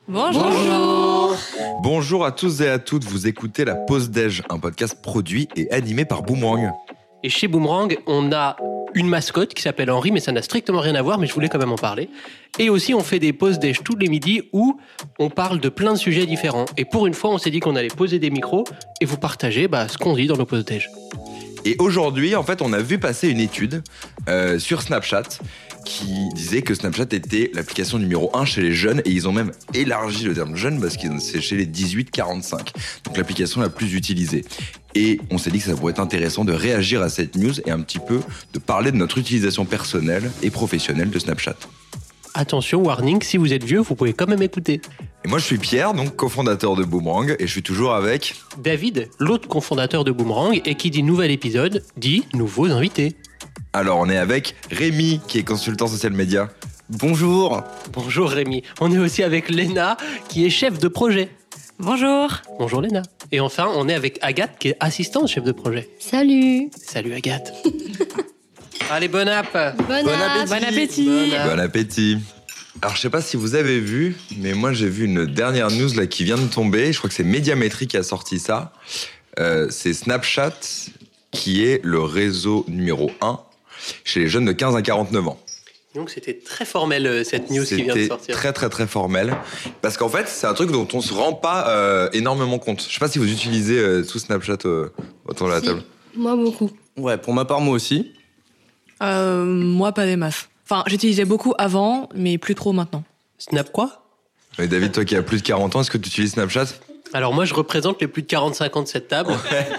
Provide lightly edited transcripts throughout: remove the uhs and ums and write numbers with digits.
Bonjour. Bonjour à tous et à toutes, vous écoutez La Pause Déj, un podcast produit et animé par Boomerang. Et chez Boomerang, on a une mascotte qui s'appelle Henri, mais ça n'a strictement rien à voir, mais je voulais quand même en parler. Et aussi, on fait des pauses déj tous les midis où on parle de plein de sujets différents. Et pour une fois, on s'est dit qu'on allait poser des micros et vous partager ce qu'on dit dans nos pauses déj. Et aujourd'hui, en fait, on a vu passer une étude sur Snapchat qui disait que Snapchat était l'application numéro 1 chez les jeunes, et ils ont même élargi le terme jeune parce que c'est chez les 18-45, donc l'application la plus utilisée. Et on s'est dit que ça pourrait être intéressant de réagir à cette news et un petit peu de parler de notre utilisation personnelle et professionnelle de Snapchat. Attention, warning, si vous êtes vieux, vous pouvez quand même écouter. Et moi, je suis Pierre, donc cofondateur de Boomerang, et je suis toujours avec David, l'autre cofondateur de Boomerang, et qui dit nouvel épisode, dit nouveaux invités. Alors, on est avec Rémi, qui est consultant social média. Bonjour. Bonjour Rémi. On est aussi avec Léna, qui est chef de projet. Bonjour. Bonjour Léna. Et enfin, on est avec Agathe, qui est assistante chef de projet. Salut. Salut Agathe. Allez, bon app. Bon appétit. Bon appétit. Alors, je sais pas si vous avez vu, mais moi, j'ai vu une dernière news là qui vient de tomber. Je crois que c'est Médiamétrie qui a sorti ça. C'est Snapchat qui est le réseau numéro 1 chez les jeunes de 15 à 49 ans. Donc c'était très formel cette news qui vient de sortir. C'était très formel. Parce qu'en fait, c'est un truc dont on se rend pas énormément compte. Je sais pas si vous utilisez tout Snapchat autour de la table. Moi, beaucoup. Ouais, pour ma part, moi aussi. Moi, pas des masses. Enfin, j'utilisais beaucoup avant, mais plus trop maintenant. Snap quoi ? Mais David, toi qui as plus de 40 ans, est-ce que tu utilises Snapchat ? Alors moi, je représente les plus de 45 ans de cette table.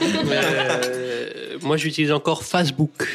Moi, j'utilise encore Facebook.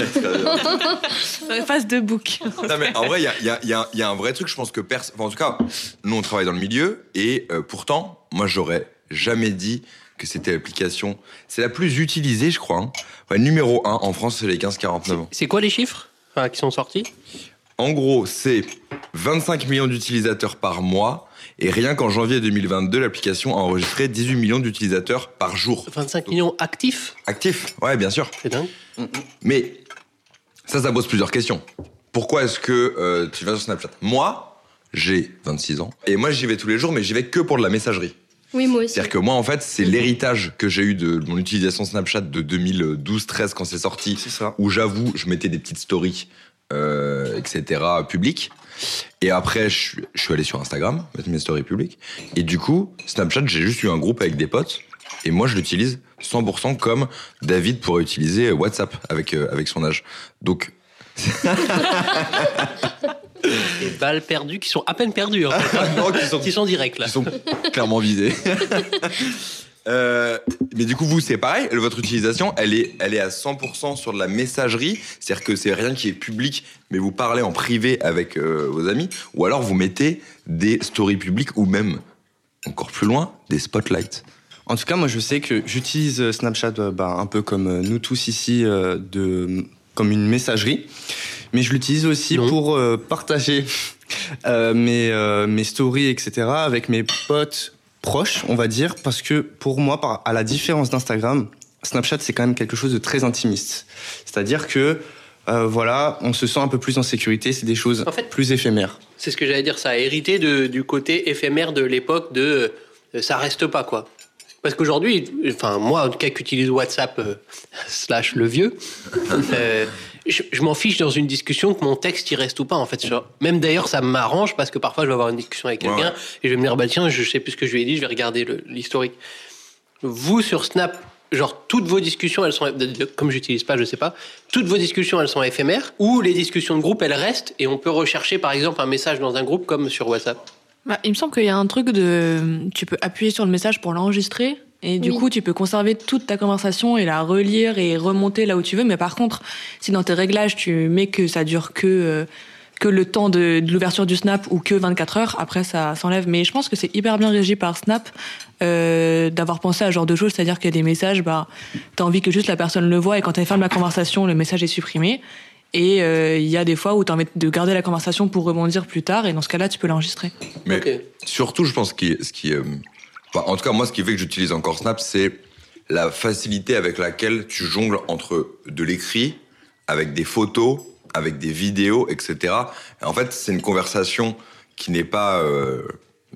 Face de book. Non, mais en vrai, il y a un vrai truc, je pense que en tout cas, nous, on travaille dans le milieu, et pourtant, moi, j'aurais jamais dit que c'était l'application. C'est la plus utilisée, je crois. Hein. Ouais, numéro 1 en France, c'est les 15-49 ans. C'est quoi les chiffres qui sont sortis ? En gros, c'est 25 millions d'utilisateurs par mois. Et rien qu'en janvier 2022, l'application a enregistré 18 millions d'utilisateurs par jour. 25 millions actifs ? Actifs, ouais, bien sûr. C'est dingue. Mais ça pose plusieurs questions. Pourquoi est-ce que tu vas sur Snapchat ? Moi, j'ai 26 ans. Et moi, j'y vais tous les jours, mais j'y vais que pour de la messagerie. Oui, moi aussi. C'est-à-dire que moi, en fait, c'est l'héritage que j'ai eu de mon utilisation Snapchat de 2012-13 quand c'est sorti. C'est ça. Où j'avoue, je mettais des petites stories, etc., publiques. Et après, je suis allé sur Instagram, mettre mes stories publiques. Et du coup, Snapchat, j'ai juste eu un groupe avec des potes. Et moi, je l'utilise 100% comme David pourrait utiliser WhatsApp avec son âge. Donc... Des balles perdues qui sont à peine perdues, en fait. Non, qui sont directs, là. Qui sont clairement visés. Mais du coup, vous, c'est pareil. Votre utilisation, elle est à 100% sur de la messagerie. C'est-à-dire que c'est rien qui est public, mais vous parlez en privé avec vos amis. Ou alors, vous mettez des stories publiques ou même, encore plus loin, des spotlights. En tout cas, moi, je sais que j'utilise Snapchat un peu comme nous tous ici, comme une messagerie. Mais je l'utilise aussi pour partager mes stories, etc. avec mes potes proches, on va dire, parce que pour moi, à la différence d'Instagram, Snapchat, c'est quand même quelque chose de très intimiste. C'est-à-dire que, on se sent un peu plus en sécurité, c'est des choses plus éphémères. C'est ce que j'allais dire, ça a hérité du côté éphémère de l'époque de ça reste pas, quoi. Parce qu'aujourd'hui, moi, en tout cas, qu'utilise WhatsApp / le vieux, je m'en fiche dans une discussion que mon texte y reste ou pas, en fait. Même d'ailleurs, ça m'arrange parce que parfois, je vais avoir une discussion avec quelqu'un et je vais me dire, tiens, je sais plus ce que je lui ai dit, je vais regarder l'historique. Vous, sur Snap, toutes vos discussions, elles sont, comme j'utilise pas, je sais pas, toutes vos discussions, elles sont éphémères, ou les discussions de groupe, elles restent et on peut rechercher, par exemple, un message dans un groupe comme sur WhatsApp. Il me semble qu'il y a un truc tu peux appuyer sur le message pour l'enregistrer. Et du coup, tu peux conserver toute ta conversation et la relire et remonter là où tu veux. Mais par contre, si dans tes réglages, tu mets que ça dure que le temps de l'ouverture du Snap ou que 24 heures, après, ça s'enlève. Mais je pense que c'est hyper bien régi par Snap d'avoir pensé à ce genre de choses. C'est-à-dire qu'il y a des messages, t'as envie que juste la personne le voit et quand elle ferme la conversation, le message est supprimé. Et il y a des fois où tu as envie de garder la conversation pour rebondir plus tard. Et dans ce cas-là, tu peux l'enregistrer. Mais surtout, je pense en tout cas, moi, ce qui fait que j'utilise encore Snap, c'est la facilité avec laquelle tu jongles entre de l'écrit, avec des photos, avec des vidéos, etc. Et en fait, c'est une conversation qui n'est pas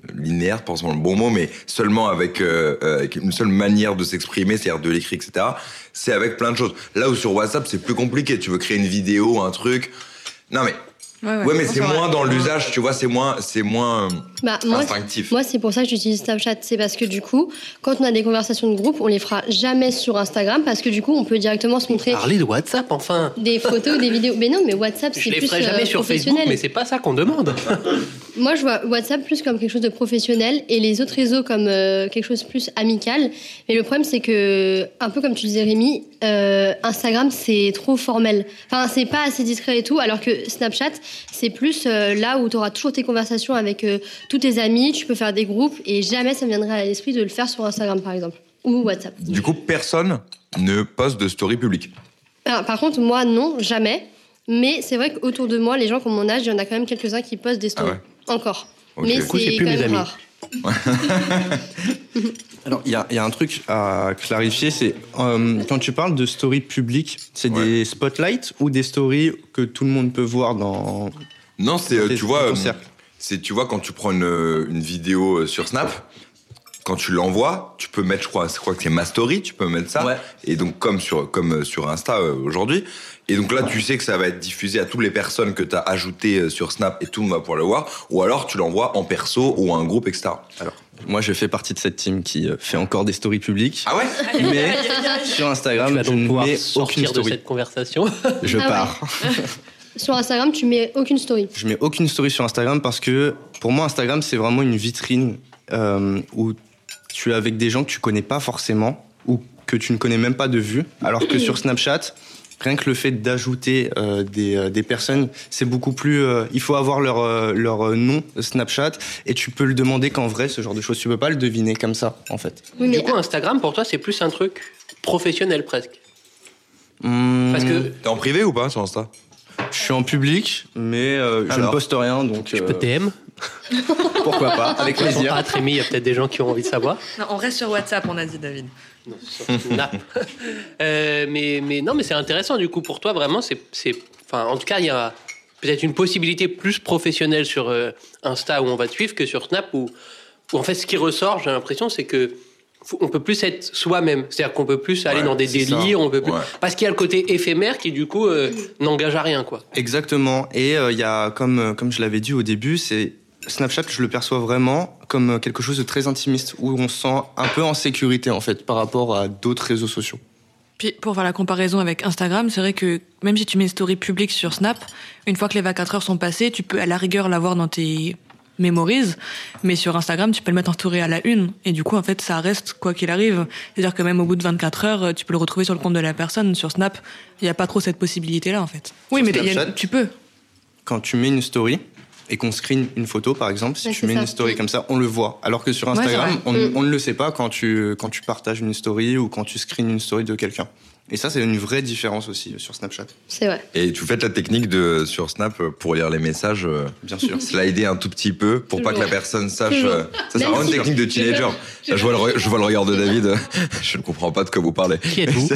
linéaire, pas forcément le bon mot, mais seulement avec une seule manière de s'exprimer, c'est-à-dire de l'écrit, etc. C'est avec plein de choses. Là où sur WhatsApp, c'est plus compliqué. Tu veux créer une vidéo, un truc. Non mais. Ouais, mais c'est moins dans l'usage, tu vois, c'est moins instinctif. Moi, c'est pour ça que j'utilise Snapchat. C'est parce que du coup, quand on a des conversations de groupe, on les fera jamais sur Instagram parce que du coup, on peut directement se montrer. Parler de WhatsApp, enfin. Des photos ou des vidéos. Mais non, mais WhatsApp, c'est plus Je les ferai jamais sur Facebook, mais c'est pas ça qu'on demande. Moi, je vois WhatsApp plus comme quelque chose de professionnel et les autres réseaux comme quelque chose de plus amical. Mais le problème, c'est que, un peu comme tu disais, Rémi, Instagram, c'est trop formel. Enfin, c'est pas assez discret et tout, alors que Snapchat, c'est plus là où tu auras toujours tes conversations avec tous tes amis, tu peux faire des groupes et jamais ça me viendrait à l'esprit de le faire sur Instagram, par exemple, ou WhatsApp. Du coup, personne ne poste de story publique. Alors, par contre, moi, non, jamais. Mais c'est vrai qu'autour de moi, les gens qui ont mon âge, il y en a quand même quelques-uns qui postent des stories. Encore. Okay. Mais Du coup, c'est c'est plus quand mes même amis. rare. Alors, il y a un truc à clarifier, c'est quand tu parles de story publique, c'est des spotlights ou des stories que tout le monde peut voir dans... Non, c'est, tu vois, ton cercle. tu vois, quand tu prends une vidéo sur Snap, quand tu l'envoies, tu peux mettre, je crois que c'est ma story, tu peux mettre ça. Ouais. Et donc, comme sur Insta aujourd'hui. Et donc là, tu sais que ça va être diffusé à toutes les personnes que tu as ajoutées sur Snap et tout le monde va pouvoir le voir. Ou alors, tu l'envoies en perso ou à un groupe, etc. Alors, moi, je fais partie de cette team qui fait encore des stories publiques. Ah ouais? Mais sur Tu Instagram, vas je donc ne pouvoir mets aucune sortir de story. cette conversation. Je Ah pars. Sur Instagram, tu mets aucune story. Je mets aucune story sur Instagram parce que pour moi, Instagram, c'est vraiment une vitrine où tu es avec des gens que tu connais pas forcément ou que tu ne connais même pas de vue. Alors que sur Snapchat, rien que le fait d'ajouter des personnes, c'est beaucoup plus... il faut avoir leur nom Snapchat et tu peux le demander qu'en vrai, ce genre de choses. Tu peux pas le deviner comme ça, en fait. Oui, Du mais coup, Instagram, pour toi, c'est plus un truc professionnel presque. Parce que T'es en privé ou pas sur Insta? Je suis en public, mais je ne Alors post rien, donc je peux TM. pourquoi pas, avec plaisir. Ah, Rémi, il y a peut-être des gens qui ont envie de savoir. Non, on reste sur WhatsApp, on a dit, David. Non, sur Snap. Mais non, mais c'est intéressant du coup pour toi vraiment. Enfin, en tout cas, il y a peut-être une possibilité plus professionnelle sur Insta où on va te suivre que sur Snap où en fait ce qui ressort, j'ai l'impression, c'est que on peut plus être soi-même. C'est-à-dire qu'on peut plus aller dans des c'est ça. délires, on peut plus... Ouais. parce qu'il y a le côté éphémère qui du coup n'engage à rien quoi. Exactement. Et il y a, comme je l'avais dit au début, c'est Snapchat, je le perçois vraiment comme quelque chose de très intimiste, où on se sent un peu en sécurité en fait par rapport à d'autres réseaux sociaux. Puis pour faire la comparaison avec Instagram, c'est vrai que même si tu mets une story publique sur Snap, une fois que les 24 heures sont passées, tu peux à la rigueur l'avoir dans tes memories, mais sur Instagram, tu peux le mettre en story à la une. Et du coup, en fait, ça reste quoi qu'il arrive. C'est-à-dire que même au bout de 24 heures, tu peux le retrouver sur le compte de la personne. Sur Snap, il n'y a pas trop cette possibilité-là, en fait. Oui, Sur mais Snapchat, tu peux. Quand tu mets une story et qu'on screen une photo, par exemple, si Ouais, tu c'est mets ça. une story comme ça, on le voit. Alors que sur Instagram, Ouais, c'est on ne le sait pas quand tu partages une story ou quand tu screens une story de quelqu'un. Et ça, c'est une vraie différence aussi sur Snapchat. c'est vrai. Et tu fais la technique sur Snap pour lire les messages, Bien sûr. slider un tout petit peu pour pas que la personne sache. Toujours. Ça, c'est Même vraiment une si- technique de teenager. Là, je vois le regard de David. Je ne comprends pas de quoi vous parlez. Qui êtes-vous?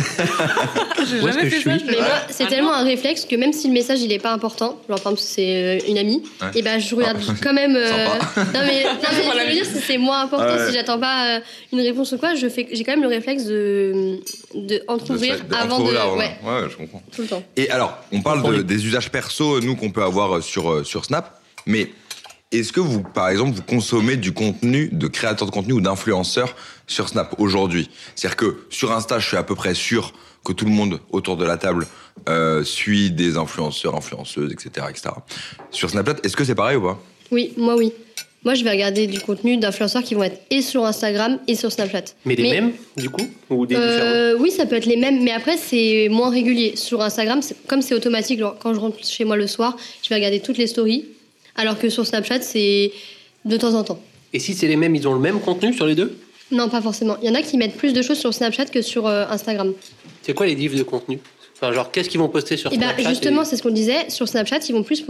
Où est-ce que je suis? Mais moi, c'est tellement un réflexe que même si le message il est pas important, genre par exemple c'est une amie, Ouais. et ben je regarde quand même. Sympa. Non mais je veux dire c'est moins important. Ouais. Si j'attends pas une réponse ou quoi, j'ai quand même le réflexe de entrouvrir avant de. Ouais, Ouais, je comprends. tout le temps. Et alors, on parle des usages perso, nous, qu'on peut avoir sur Snap, mais est-ce que vous, par exemple, vous consommez du contenu de créateurs de contenu ou d'influenceurs sur Snap aujourd'hui? C'est-à-dire que sur Insta, je suis à peu près sûr que tout le monde autour de la table suit des influenceurs, influenceuses, etc., etc. Sur Snapchat, est-ce que c'est pareil ou pas? Oui, moi oui. Moi je vais regarder du contenu d'influenceurs qui vont être et sur Instagram et sur Snapchat. Mais les mêmes du coup ou des différents? Oui, ça peut être les mêmes, mais après c'est moins régulier. Sur Instagram, comme c'est automatique, genre, quand je rentre chez moi le soir, je vais regarder toutes les stories, alors que sur Snapchat, c'est de temps en temps. Et si c'est les mêmes, ils ont le même contenu sur les deux? Non, pas forcément. Il y en a qui mettent plus de choses sur Snapchat que sur Instagram. C'est quoi les diffs de contenu? Enfin, genre, qu'est-ce qu'ils vont poster sur Et ben Snapchat? justement, c'est ce qu'on disait. Sur Snapchat, ils vont plus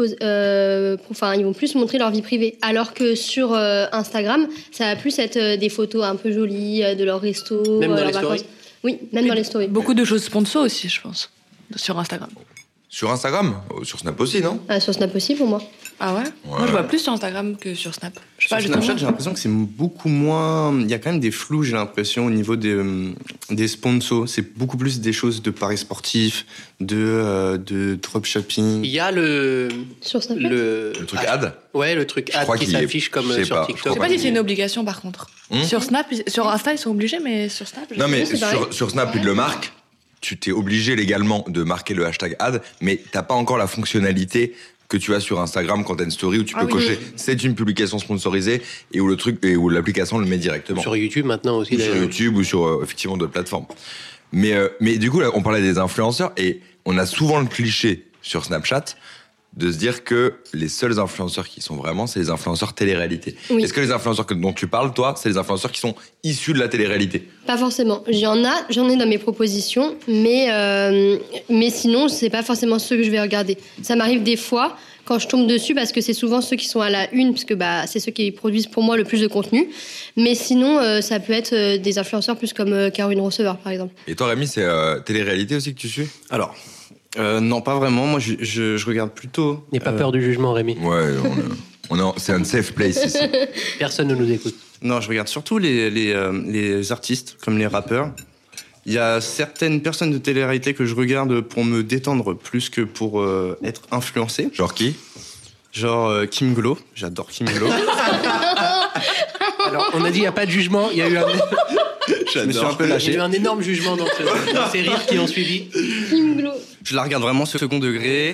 ils vont plus montrer leur vie privée, alors que sur Instagram, ça va plus être des photos un peu jolies de leur resto, Même dans leurs les stories? vacances. Oui, même dans les stories. Beaucoup de choses sponsor aussi, je pense, sur Instagram. Sur Instagram, sur Snap aussi, non? Sur Snap aussi, pour moi. Ah ouais? Moi, je vois plus sur Instagram que sur Snap. Je sais pas, Sur Snapchat, j'ai l'impression que c'est beaucoup moins. Il y a quand même des flous, j'ai l'impression, au niveau des sponsors. C'est beaucoup plus des choses de paris sportifs, de dropshipping. Il y a Sur Snapchat Le truc ad. Ouais, le truc ad qui s'affiche comme sur TikTok. Je sais pas si c'est une obligation par contre. Sur Snap, sur Insta, ils sont obligés, mais sur Snap. Non, mais sur Snap, ils le marquent. Tu t'es obligé légalement de marquer le hashtag ad, mais t'as pas encore la fonctionnalité que tu as sur Instagram quand t'as une story où tu peux cocher c'est une publication sponsorisée et où le truc et où l'application le met directement. Sur YouTube maintenant aussi. Ou sur YouTube ou sur effectivement d'autres plateformes. Mais du coup là, on parlait des influenceurs et on a souvent le cliché sur Snapchat de se dire que les seuls influenceurs qui sont vraiment, c'est les influenceurs télé-réalité. Oui. Est-ce que les influenceurs dont tu parles, toi, c'est les influenceurs qui sont issus de la télé-réalité? Pas forcément. J'en ai dans mes propositions, mais sinon, c'est pas forcément ceux que je vais regarder. Ça m'arrive des fois quand je tombe dessus, parce que c'est souvent ceux qui sont à la une, parce que c'est ceux qui produisent pour moi le plus de contenu. Mais sinon, ça peut être des influenceurs plus comme Caroline Receveur, par exemple. Et toi, Rémi, c'est télé-réalité aussi que tu suis? Alors... non, pas vraiment. Moi, je regarde plutôt. N'aie pas peur du jugement, Rémi. Ouais, c'est un safe place ici. Personne ne nous écoute. Non, je regarde surtout les artistes, comme les rappeurs. Il y a certaines personnes de télé-réalité que je regarde pour me détendre plus que pour être influencé. Genre qui? Genre Kim Glo. J'adore Kim Glo. Alors, on a dit il n'y a pas de jugement. Il y a eu je me suis un peu lâché. Il y a eu un énorme jugement dans ces rires qui ont suivi. Kim Glo. Je la regarde vraiment second degré.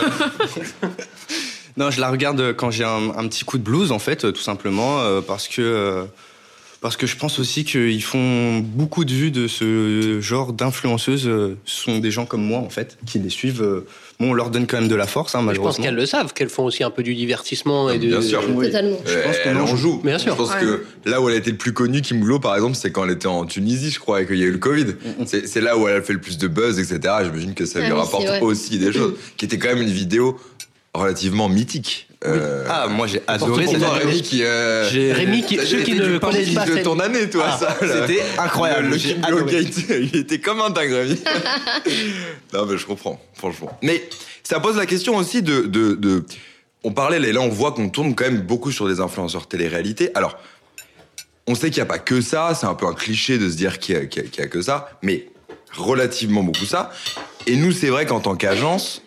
Non, je la regarde quand j'ai un petit coup de blues, en fait, tout simplement, parce que je pense aussi qu'ils font beaucoup de vues de ce genre d'influenceuses. Ce sont des gens comme moi, en fait, qui les suivent. Bon, on leur donne quand même de la force, malheureusement. Je pense qu'elles le savent, qu'elles font aussi un peu du divertissement. Et bien sûr. Oui. Totalement. Je pense qu'elle en joue. Bien sûr. Je pense que là où elle a été le plus connue, Kim Glo, par exemple, c'est quand elle était en Tunisie, je crois, et qu'il y a eu le Covid. C'est là où elle a fait le plus de buzz, etc. J'imagine que ça lui rapporte aussi des choses. Qui était quand même une vidéo relativement mythique. Moi j'ai adoré cette Rémi Rémi, ceux qui ne connaissent pas de ton année, toi, ça. C'était incroyable. Le Kim Glo Gate, il était comme un dingue, Rémi. Non, mais je comprends, franchement. Mais ça pose la question aussi de... On parlait, là, on voit qu'on tourne quand même beaucoup sur des influenceurs télé-réalité. Alors, on sait qu'il n'y a pas que ça, c'est un peu un cliché de se dire qu'il y a que ça, mais relativement beaucoup ça. Et nous, c'est vrai qu'en tant qu'agence,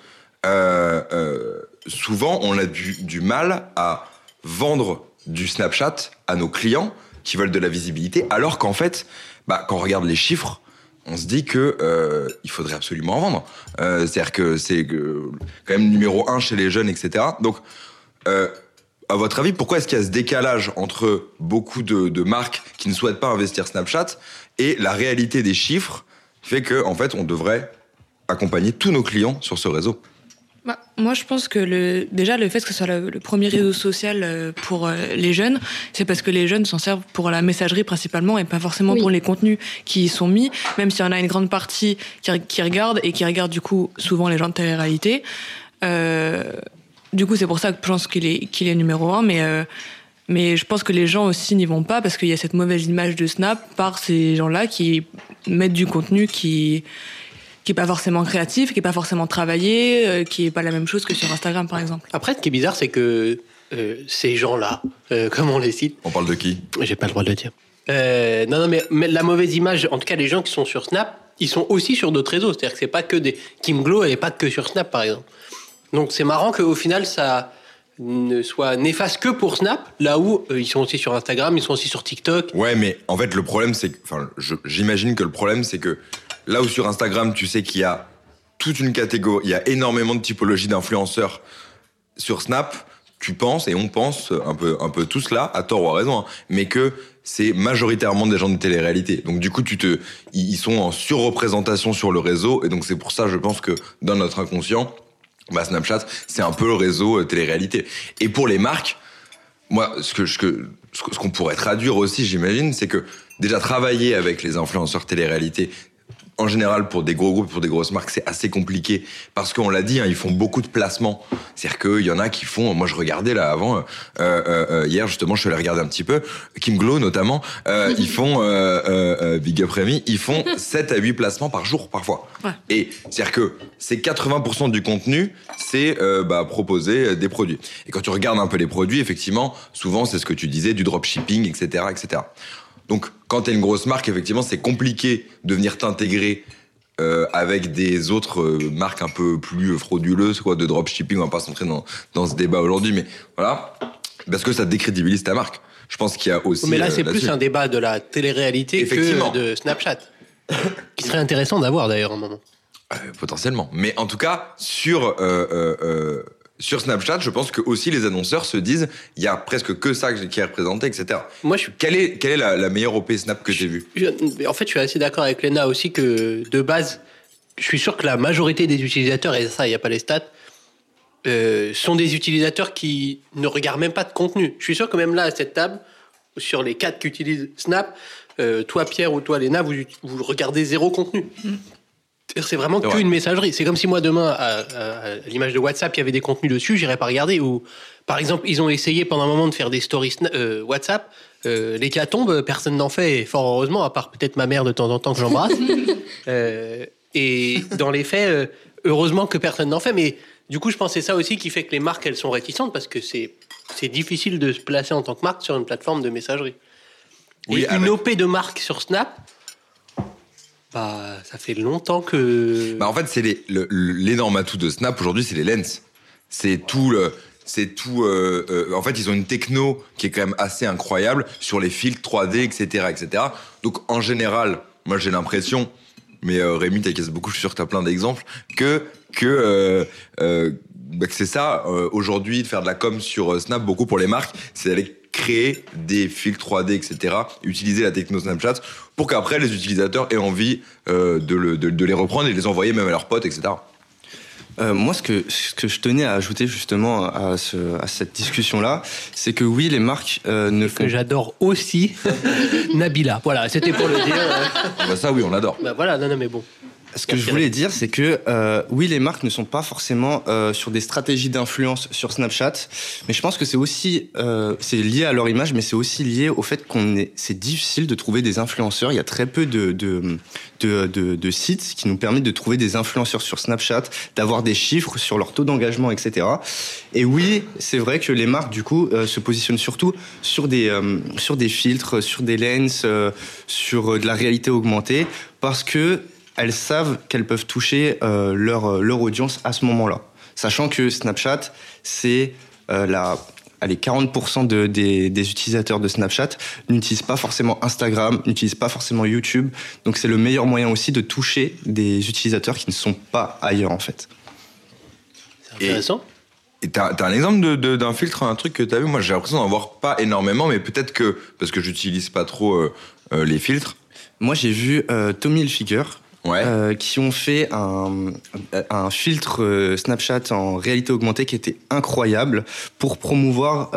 souvent, on a du mal à vendre du Snapchat à nos clients qui veulent de la visibilité, alors qu'en fait, quand on regarde les chiffres, on se dit que il faudrait absolument en vendre. C'est-à-dire que c'est quand même numéro 1 chez les jeunes, etc. Donc, à votre avis, pourquoi est-ce qu'il y a ce décalage entre beaucoup de marques qui ne souhaitent pas investir Snapchat et la réalité des chiffres qui fait qu'en fait, on devrait accompagner tous nos clients sur ce réseau? Moi, je pense que déjà, le fait que ce soit le premier réseau social pour les jeunes, c'est parce que les jeunes s'en servent pour la messagerie principalement et pas forcément pour les contenus qui y sont mis, même s'il y en a une grande partie qui regardent et qui regardent du coup souvent les gens de télé-réalité. Du coup, c'est pour ça que je pense qu'il est numéro 1, mais je pense que les gens aussi n'y vont pas parce qu'il y a cette mauvaise image de Snap par ces gens-là qui mettent du contenu qui est pas forcément créatif, qui est pas forcément travaillé, qui est pas la même chose que sur Instagram, par exemple. Après, ce qui est bizarre, c'est que ces gens-là, comme on les cite... On parle de qui? J'ai pas le droit de le dire. Non, mais la mauvaise image, en tout cas, les gens qui sont sur Snap, ils sont aussi sur d'autres réseaux. C'est-à-dire que c'est pas que des... Kim Glo, elle est pas que sur Snap, par exemple. Donc, c'est marrant qu'au final, ça ne soit néfaste que pour Snap, là où ils sont aussi sur Instagram, ils sont aussi sur TikTok. Ouais, mais en fait, le problème, c'est que... Enfin, j'imagine que le problème, c'est que là où sur Instagram, tu sais qu'il y a toute une catégorie, il y a énormément de typologies d'influenceurs. Sur Snap, tu penses, et on pense un peu tous là, à tort ou à raison, mais que c'est majoritairement des gens de télé-réalité. Donc du coup, ils sont en surreprésentation sur le réseau, et donc c'est pour ça, je pense que dans notre inconscient, Snapchat, c'est un peu le réseau télé-réalité. Et pour les marques, moi, ce qu'on pourrait traduire aussi, j'imagine, c'est que déjà travailler avec les influenceurs télé-réalité en général, pour des gros groupes, pour des grosses marques, c'est assez compliqué parce qu'on l'a dit, hein, ils font beaucoup de placements. C'est-à-dire qu'il y en a qui font. Moi, je regardais là avant hier justement, je suis allé regarder un petit peu. Kim Glow notamment, ils font Big Up Rémi, ils font 7 à 8 placements par jour parfois. Ouais. Et c'est-à-dire que c'est 80% du contenu, c'est proposer des produits. Et quand tu regardes un peu les produits, effectivement, souvent c'est ce que tu disais, du dropshipping, etc., etc. Donc, quand t'es une grosse marque, effectivement, c'est compliqué de venir t'intégrer avec des autres marques un peu plus frauduleuses, quoi, de dropshipping. On va pas s'entrer dans ce débat aujourd'hui, mais voilà, parce que ça décrédibilise ta marque. Je pense qu'il y a aussi. Mais là, c'est plus un débat de la télé-réalité que de Snapchat, qui serait intéressant d'avoir d'ailleurs un moment. Potentiellement. Mais en tout cas, sur Snapchat, je pense que aussi les annonceurs se disent, il y a presque que ça qui est représenté, etc. Moi, quelle est la meilleure OP Snap que j'ai vue? En fait, je suis assez d'accord avec Léna aussi que de base, je suis sûr que la majorité des utilisateurs, et ça, il n'y a pas les stats, sont des utilisateurs qui ne regardent même pas de contenu. Je suis sûr que même là, à cette table, sur les 4 qui utilisent Snap, toi Pierre ou toi Léna, vous regardez zéro contenu. C'est vraiment qu'une messagerie. C'est comme si moi demain, à l'image de WhatsApp, il y avait des contenus dessus, j'irais pas regarder. Ou par exemple, ils ont essayé pendant un moment de faire des stories WhatsApp. L'hécatombe, personne n'en fait, fort heureusement, à part peut-être ma mère de temps en temps que j'embrasse. Et dans les faits, heureusement que personne n'en fait. Mais du coup, je pense que c'est ça aussi qui fait que les marques, elles sont réticentes parce que c'est difficile de se placer en tant que marque sur une plateforme de messagerie. Oui, et une OP de marque sur Snap. Ça fait longtemps que. En fait, c'est l'énorme atout de Snap aujourd'hui, c'est les lens. C'est tout. En fait, ils ont une techno qui est quand même assez incroyable sur les filtres 3D, etc., etc. Donc, en général, moi, j'ai l'impression, mais Rémi, t'inquiète beaucoup, je suis sûr que t'as plein d'exemples, que c'est ça aujourd'hui de faire de la com sur Snap beaucoup pour les marques, c'est d'aller créer des filtres 3D, etc., utiliser la techno Snapchat pour qu'après les utilisateurs aient envie de les reprendre et de les envoyer même à leurs potes, etc. Moi, ce que je tenais à ajouter justement à cette discussion-là, c'est que oui, les marques ne font... Que j'adore aussi Nabila. Voilà, c'était pour le dire. Ça, oui, on l'adore. Voilà, non, mais bon. Ce que je voulais dire, c'est que oui, les marques ne sont pas forcément sur des stratégies d'influence sur Snapchat, mais je pense que c'est aussi c'est lié à leur image, mais c'est aussi lié au fait c'est difficile de trouver des influenceurs. Il y a très peu de sites qui nous permettent de trouver des influenceurs sur Snapchat, d'avoir des chiffres sur leur taux d'engagement, etc. Et oui, c'est vrai que les marques du coup se positionnent surtout sur des filtres, sur des lens, sur de la réalité augmentée, parce que elles savent qu'elles peuvent toucher leur audience à ce moment-là. Sachant que Snapchat, c'est 40% des utilisateurs de Snapchat n'utilisent pas forcément Instagram, n'utilisent pas forcément YouTube. Donc c'est le meilleur moyen aussi de toucher des utilisateurs qui ne sont pas ailleurs en fait. C'est intéressant. Et t'as un exemple d'un filtre, un truc que t'as vu? Moi j'ai l'impression d'en voir pas énormément, mais peut-être que, parce que j'utilise pas trop les filtres. Moi j'ai vu Tommy Hilfiger. Ouais. Qui ont fait un filtre Snapchat en réalité augmentée qui était incroyable pour promouvoir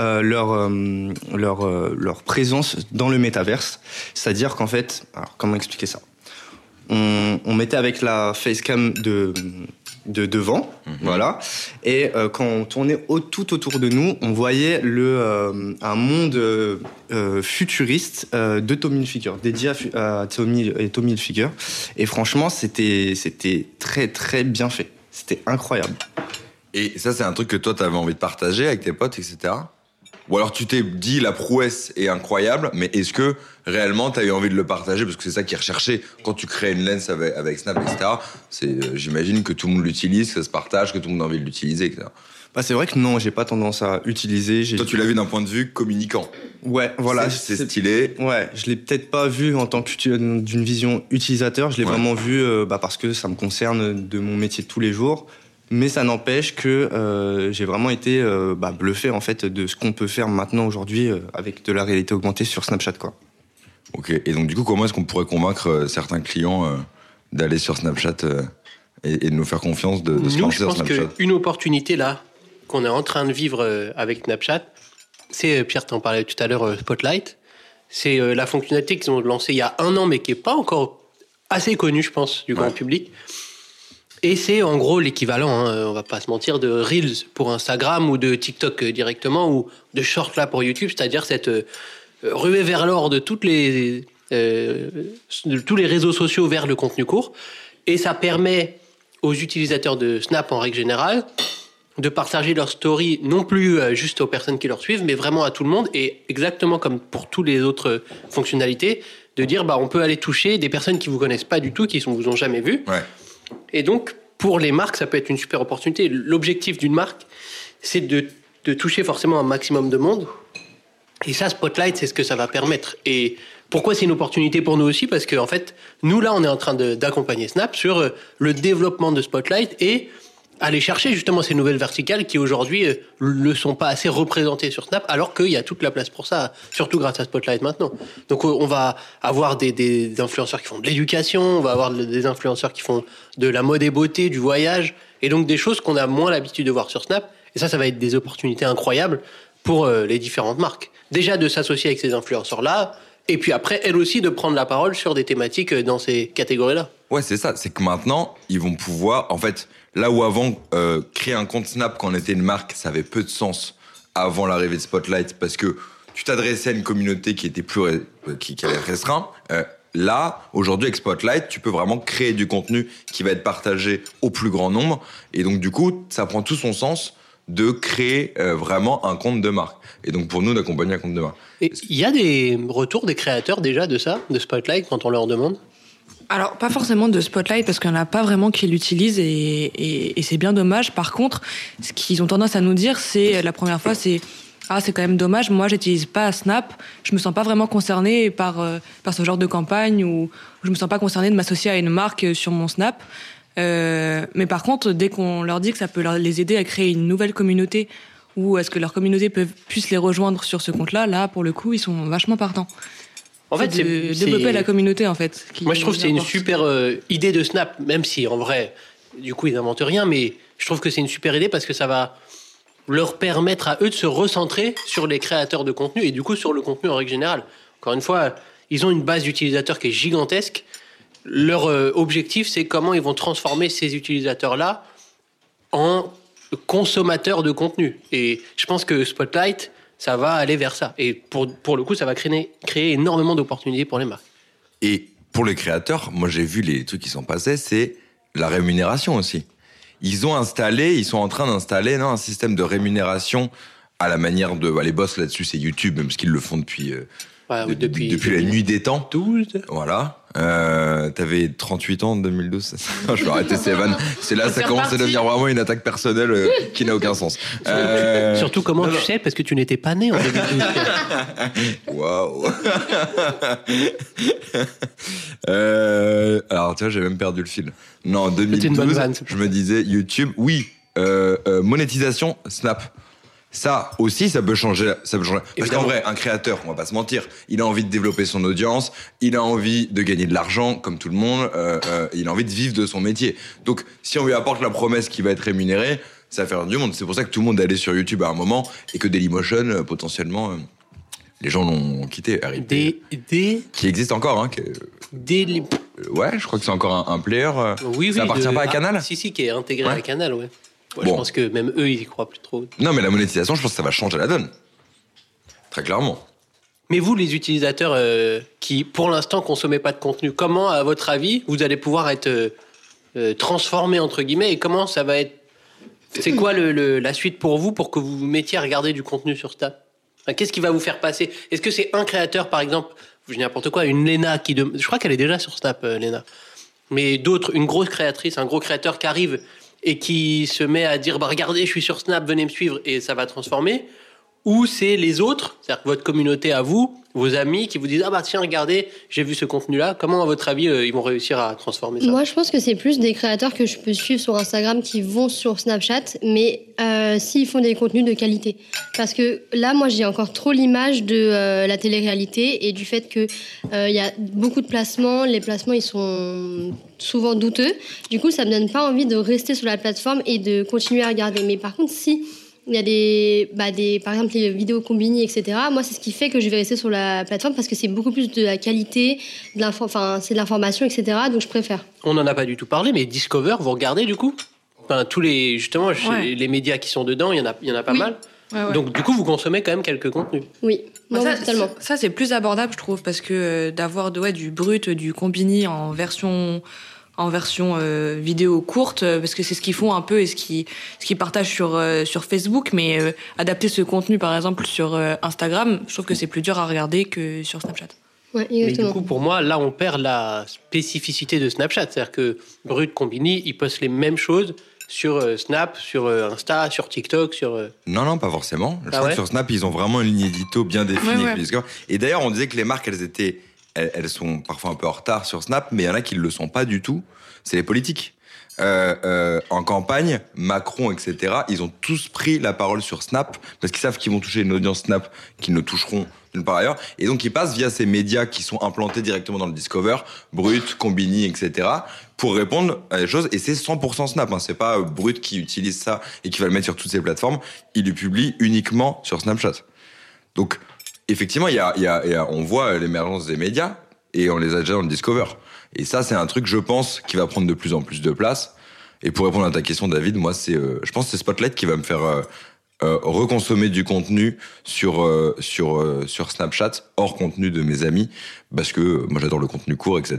leur présence dans le métaverse. C'est-à-dire qu'en fait, alors comment expliquer ça ? On mettait avec la facecam de devant, voilà, et quand on tournait tout autour de nous, on voyait un monde futuriste de Tommy Hilfiger, dédié à Tommy Hilfiger, et franchement c'était très très bien fait, c'était incroyable. Et ça, c'est un truc que toi t'avais envie de partager avec tes potes, etc. Ou alors tu t'es dit la prouesse est incroyable, mais est-ce que réellement t'as eu envie de le partager? Parce que c'est ça qui est recherché quand tu crées une lens avec Snap, etc. J'imagine que tout le monde l'utilise, que ça se partage, que tout le monde a envie de l'utiliser, etc. C'est vrai que non, j'ai pas tendance à utiliser. Toi, tu l'as vu d'un point de vue communicant. Ouais, voilà. C'est stylé. Ouais, je l'ai peut-être pas vu en tant d'une vision utilisateur. Je l'ai vraiment vu parce que ça me concerne de mon métier de tous les jours. Mais ça n'empêche que j'ai vraiment été bluffé en fait de ce qu'on peut faire maintenant aujourd'hui avec de la réalité augmentée sur Snapchat, quoi. Ok. Et donc du coup, comment est-ce qu'on pourrait convaincre certains clients d'aller sur Snapchat et de nous faire confiance de se lancer sur Snapchat? Je pense qu'une opportunité là qu'on est en train de vivre avec Snapchat, c'est, Pierre t'en parlais tout à l'heure, Spotlight. C'est la fonctionnalité qu'ils ont lancée il y a 1 an, mais qui est pas encore assez connu, je pense, du grand public. Et c'est en gros l'équivalent, on va pas se mentir, de Reels pour Instagram ou de TikTok directement ou de Short là pour YouTube, c'est-à-dire cette ruée vers l'or de tous les réseaux sociaux vers le contenu court. Et ça permet aux utilisateurs de Snap en règle générale de partager leur story non plus juste aux personnes qui leur suivent, mais vraiment à tout le monde. Et exactement comme pour toutes les autres fonctionnalités, de dire on peut aller toucher des personnes qui vous connaissent pas du tout, qui vous ont jamais vu. Ouais. Et donc, pour les marques, ça peut être une super opportunité. L'objectif d'une marque, c'est de toucher forcément un maximum de monde. Et ça, Spotlight, c'est ce que ça va permettre. Et pourquoi c'est une opportunité pour nous aussi ? Parce qu'en fait, nous, là, on est en train d'accompagner Snap sur le développement de Spotlight et aller chercher justement ces nouvelles verticales qui aujourd'hui ne sont pas assez représentées sur Snap, alors qu'il y a toute la place pour ça, surtout grâce à Spotlight maintenant. Donc on va avoir des influenceurs qui font de l'éducation, on va avoir des influenceurs qui font de la mode et beauté, du voyage, et donc des choses qu'on a moins l'habitude de voir sur Snap. Et ça va être des opportunités incroyables pour les différentes marques. Déjà de s'associer avec ces influenceurs-là, et puis après, elles aussi, de prendre la parole sur des thématiques dans ces catégories-là. Ouais, c'est ça. C'est que maintenant, ils vont pouvoir... En fait, là où avant, créer un compte Snap quand on était une marque, ça avait peu de sens avant l'arrivée de Spotlight, parce que tu t'adressais à une communauté qui était qui allait être restreinte. Là, aujourd'hui, avec Spotlight, tu peux vraiment créer du contenu qui va être partagé au plus grand nombre. Et donc, du coup, ça prend tout son sens de créer vraiment un compte de marque. Et donc, pour nous, d'accompagner un compte de marque. Et il y a des retours des créateurs déjà de ça, de Spotlight, quand on leur demande ? Alors, pas forcément de Spotlight, parce qu'il n'y en a pas vraiment qui l'utilisent, et c'est bien dommage. Par contre, ce qu'ils ont tendance à nous dire, c'est, la première fois, c'est quand même dommage, moi, j'utilise pas Snap, je me sens pas vraiment concernée par ce genre de campagne, ou je me sens pas concernée de m'associer à une marque sur mon Snap. Mais par contre, dès qu'on leur dit que ça peut les aider à créer une nouvelle communauté, ou est-ce que leur communauté puisse les rejoindre sur ce compte-là, là, pour le coup, ils sont vachement partants. En fait, c'est développer la communauté, en fait. Moi, je trouve que c'est une super idée de Snap, même si, en vrai, du coup, ils n'inventent rien, mais je trouve que c'est une super idée parce que ça va leur permettre à eux de se recentrer sur les créateurs de contenu et du coup, sur le contenu en règle générale. Encore une fois, ils ont une base d'utilisateurs qui est gigantesque. Leur objectif, c'est comment ils vont transformer ces utilisateurs-là en consommateurs de contenu. Et je pense que Spotlight, ça va aller vers ça. Et pour le coup, ça va créer énormément d'opportunités pour les marques. Et pour les créateurs, moi j'ai vu les trucs qui sont passés, c'est la rémunération aussi. Ils sont en train d'installer un système de rémunération à la manière de... les boss là-dessus, c'est YouTube, même parce qu'ils le font depuis la nuit des temps. 12. Voilà. T'avais 38 ans en 2012. Je vais arrêter ces vannes. C'est là, ça commence à devenir vraiment une attaque personnelle qui n'a aucun sens. Surtout, comment tu sais ? Parce que tu n'étais pas né en 2012. Waouh. Alors, tu vois, j'ai même perdu le fil. Non, en 2012, je me disais YouTube, oui, monétisation, Snap. Ça aussi, ça peut changer. Parce qu'en vrai, un créateur, on va pas se mentir, il a envie de développer son audience, il a envie de gagner de l'argent, comme tout le monde, il a envie de vivre de son métier. Donc, si on lui apporte la promesse qu'il va être rémunéré, ça va faire du monde. C'est pour ça que tout le monde allait sur YouTube à un moment et que Dailymotion, potentiellement, les gens l'ont quitté. Qui existe encore, hein. Ouais, je crois que c'est encore un player. Oui, ça appartient pas à Canal. Si, qui est intégré à Canal, ouais. Ouais, bon. Je pense que même eux, ils y croient plus trop. Non, mais la monétisation, je pense que ça va changer la donne. Très clairement. Mais vous, les utilisateurs qui, pour l'instant, consommaient pas de contenu, comment, à votre avis, vous allez pouvoir être transformés, entre guillemets, et comment ça va être... C'est quoi la suite pour vous, pour que vous vous mettiez à regarder du contenu sur Snap ? Qu'est-ce qui va vous faire passer ? Est-ce que c'est un créateur, par exemple, je dis n'importe quoi, une Léna je crois qu'elle est déjà sur Snap, Léna. Mais d'autres, une grosse créatrice, un gros créateur qui arrive... et qui se met à dire regardez, je suis sur Snap, venez me suivre, et ça va transformer, ou c'est les autres, c'est-à-dire que votre communauté à vous, vos amis qui vous disent tiens, regardez, j'ai vu ce contenu-là. Comment, à votre avis, ils vont réussir à transformer ça ? Moi, je pense que c'est plus des créateurs que je peux suivre sur Instagram qui vont sur Snapchat, mais s'ils font des contenus de qualité. Parce que là, moi, j'ai encore trop l'image de la télé-réalité et du fait que y a beaucoup de placements. Les placements, ils sont souvent douteux. Du coup, ça me donne pas envie de rester sur la plateforme et de continuer à regarder. Mais par contre, si il y a par exemple les vidéos combinées, etc. Moi, c'est ce qui fait que je vais rester sur la plateforme parce que c'est beaucoup plus de la qualité, c'est de l'information, etc. Donc je préfère. On n'en a pas du tout parlé, mais Discover, vous regardez du coup? Enfin, les médias qui sont dedans, il y en a pas mal. Ouais. Donc du coup, vous consommez quand même quelques contenus. Oui, totalement. Ça, c'est plus abordable, je trouve, parce que d'avoir du brut, du combini en version vidéo courte, parce que c'est ce qu'ils font un peu et ce qu'ils partagent sur Facebook, mais adapter ce contenu, par exemple, sur Instagram, je trouve que c'est plus dur à regarder que sur Snapchat. Ouais, exactement. Mais du coup, pour moi, là, on perd la spécificité de Snapchat. C'est-à-dire que Brut, Combini, ils postent les mêmes choses sur Snap, sur Insta, sur TikTok, sur... Non, pas forcément. Je crois que sur Snap, ils ont vraiment une ligne édito bien définie. Ouais. Et d'ailleurs, on disait que les marques, elles sont parfois un peu en retard sur Snap, mais il y en a qui ne le sont pas du tout. C'est les politiques. En campagne, Macron, etc., ils ont tous pris la parole sur Snap parce qu'ils savent qu'ils vont toucher une audience Snap qu'ils ne toucheront nulle part ailleurs. Et donc, ils passent via ces médias qui sont implantés directement dans le Discover, Brut, Combini, etc., pour répondre à des choses. Et c'est 100% Snap. Hein. C'est pas Brut qui utilise ça et qui va le mettre sur toutes ses plateformes. Il le publie uniquement sur Snapchat. Donc, effectivement, on voit l'émergence des médias et on les a déjà dans le Discover. Et ça, c'est un truc, je pense, qui va prendre de plus en plus de place. Et pour répondre à ta question, David, moi, je pense que c'est Spotlight qui va me faire reconsommer du contenu sur Snapchat, hors contenu de mes amis, parce que moi, j'adore le contenu court, etc.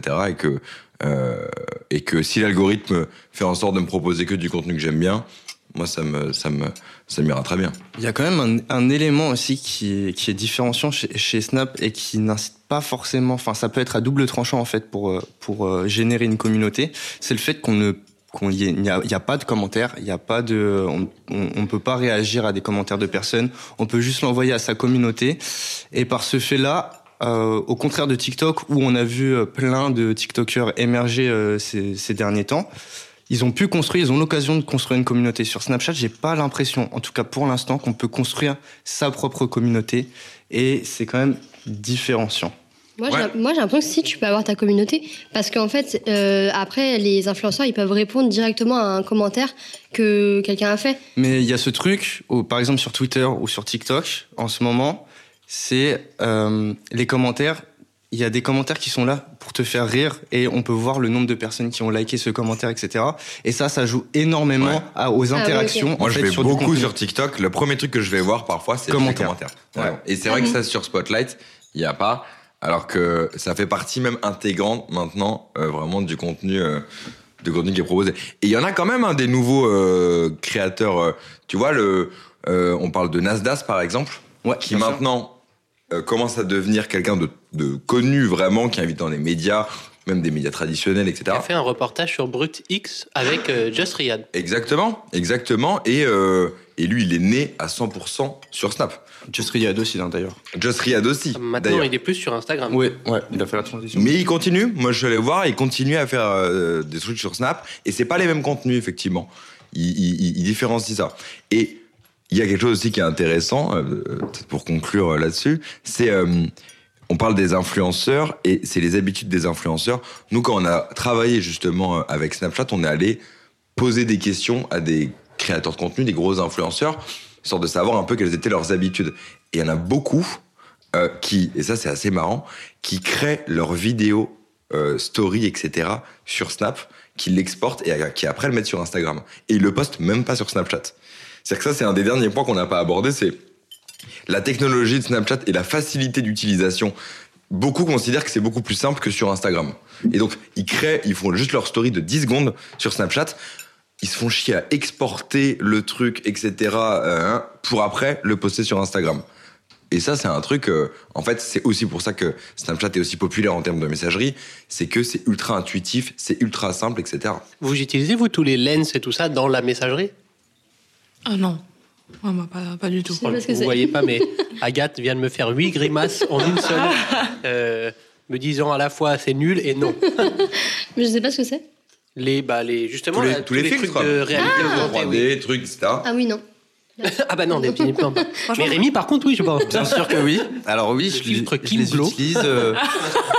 Et que si l'algorithme fait en sorte de me proposer que du contenu que j'aime bien, moi, ça m'ira très bien. Il y a quand même un élément aussi qui est différenciant chez Snap et qui n'incite pas forcément, enfin, ça peut être à double tranchant, en fait, pour générer une communauté. C'est le fait il n'y a pas de commentaires, il n'y a pas on peut pas réagir à des commentaires de personnes. On peut juste l'envoyer à sa communauté. Et par ce fait-là, au contraire de TikTok, où on a vu plein de TikTokers émerger ces derniers temps, ils ont l'occasion de construire une communauté. Sur Snapchat, j'ai pas l'impression, en tout cas pour l'instant, qu'on peut construire sa propre communauté. Et c'est quand même différenciant. Moi, j'ai l'impression que si tu peux avoir ta communauté, parce qu'en fait, après, les influenceurs, ils peuvent répondre directement à un commentaire que quelqu'un a fait. Mais il y a ce truc, par exemple sur Twitter ou sur TikTok, en ce moment, c'est les commentaires. Il y a des commentaires qui sont là pour te faire rire et on peut voir le nombre de personnes qui ont liké ce commentaire, etc. Et ça joue énormément aux interactions. Oui, okay. Moi, je vais beaucoup sur TikTok. Le premier truc que je vais voir parfois, c'est les commentaires. Ouais. Et c'est vrai que ça, sur Spotlight, il n'y a pas. Alors que ça fait partie même intégrante maintenant, vraiment du contenu qui est proposé. Et il y en a quand même des nouveaux créateurs. Tu vois, on parle de Nasdaq par exemple, qui maintenant commence à devenir quelqu'un de connu vraiment, qui invite dans les médias, même des médias traditionnels, etc. Il a fait un reportage sur Brut X avec Just Riyad. Exactement. Et lui, il est né à 100% sur Snap. Just Riyad aussi, d'ailleurs. Just Riyad aussi. Maintenant, il est plus sur Instagram. Ouais, il a fait la transition. Mais il continue. Moi, je suis allé voir, il continue à faire des trucs sur Snap. Et c'est pas les mêmes contenus, effectivement. Il différencie ça. Et il y a quelque chose aussi qui est intéressant, pour conclure là-dessus, c'est... on parle des influenceurs et c'est les habitudes des influenceurs. Nous, quand on a travaillé justement avec Snapchat, on est allé poser des questions à des créateurs de contenu, des gros influenceurs, histoire de savoir un peu quelles étaient leurs habitudes. Et il y en a beaucoup et ça c'est assez marrant, qui créent leurs vidéos, stories, etc. sur Snap, qui l'exportent et qui après le mettent sur Instagram. Et ils le postent même pas sur Snapchat. C'est-à-dire que ça, c'est un des derniers points qu'on n'a pas abordé, c'est la technologie de Snapchat et la facilité d'utilisation. Beaucoup considèrent que c'est beaucoup plus simple que sur Instagram. Et donc, ils font juste leur story de 10 secondes sur Snapchat. Ils se font chier à exporter le truc, etc., pour après le poster sur Instagram. Et ça, c'est un truc... en fait, c'est aussi pour ça que Snapchat est aussi populaire en termes de messagerie. C'est que c'est ultra intuitif, c'est ultra simple, etc. Vous utilisez, vous, tous les lens et tout ça dans la messagerie ? Ah non. Ouais, moi, pas du tout. Vous voyez pas, mais Agathe vient de me faire 8 grimaces en une seule, me disant à la fois c'est nul et non. Mais je sais pas ce que c'est. Justement, tous les filtres, trucs de réalité augmentée, trucs, etc. Ah oui, non. Ah bah non, définitivement pas. Mais Rémi, par contre, oui, je pense. Bien sûr que oui. Alors oui, je les utilise.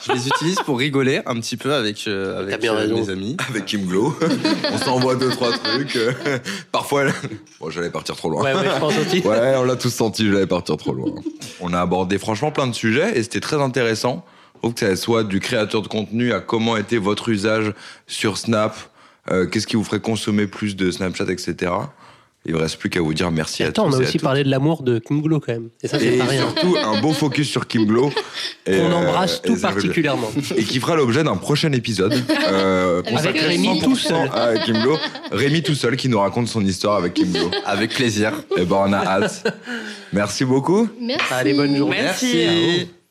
Je les utilise pour rigoler un petit peu avec mes amis. Avec Kim Glow. On s'envoie 2-3 trucs. Parfois, bon, j'allais partir trop loin. Ouais, je pense aussi. Ouais, on l'a tous senti, j'allais partir trop loin. On a abordé franchement plein de sujets et c'était très intéressant. Je trouve que ça soit du créateur de contenu à comment était votre usage sur Snap, qu'est-ce qui vous ferait consommer plus de Snapchat, etc. Il ne reste plus qu'à vous dire merci à tous. On a aussi parlé de l'amour de Kim Glow quand même. Et ça, c'est pas rien. Surtout, un beau focus sur Kim Glow. On embrasse tout particulièrement. Et qui fera l'objet d'un prochain épisode. Avec Rémi tout seul. Avec Kim Glow. Rémi tout seul qui nous raconte son histoire avec Kim Glow. Avec plaisir. Et ben, on a hâte. Merci beaucoup. Merci. Allez, bonne journée. Merci.